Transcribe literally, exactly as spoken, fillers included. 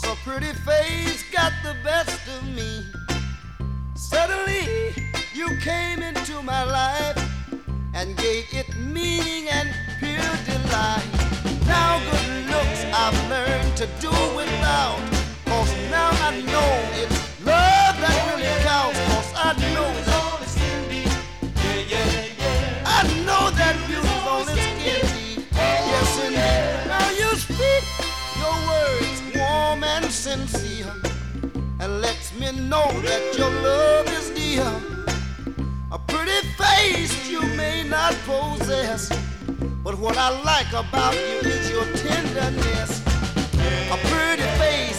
a pretty face got the best of me. Suddenly you came into my life and gave it meaning and pure delight. Now good looks I've learned to do without, 'cause now I know it's love that really counts. 'Cause I know that I know that beauty's only skin deep. Yes indeed. Now you speak your words warm and sincere, and lets me know that your love is dear. A pretty face you may not possess, but what I like about you is your tenderness. A pretty face